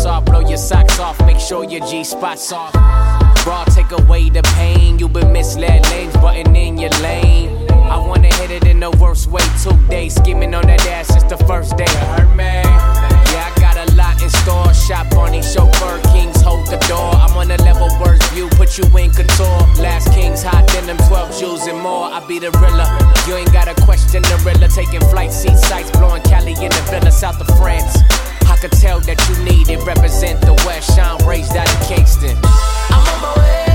rocks off, blow your socks off, make sure your G-spot's off. Raw, take away the pain, you been misled lanes, button in your lane. I wanna hit it in the worst way, 2 days, skimming on that ass since the first day. I heard me. Yeah, I got a lot in store, shop on these chauffeur kings, hold the door. I'm on a level worst view, put you in couture. Last kings, hot denim, 12 jewels and more. I be the Rilla, you ain't gotta question the Rilla. Taking flight seat sights, blowing Cali in the villa, south of France. I could tell that you need it, represent the West, Sean raised out in Kingston. I'm on my way.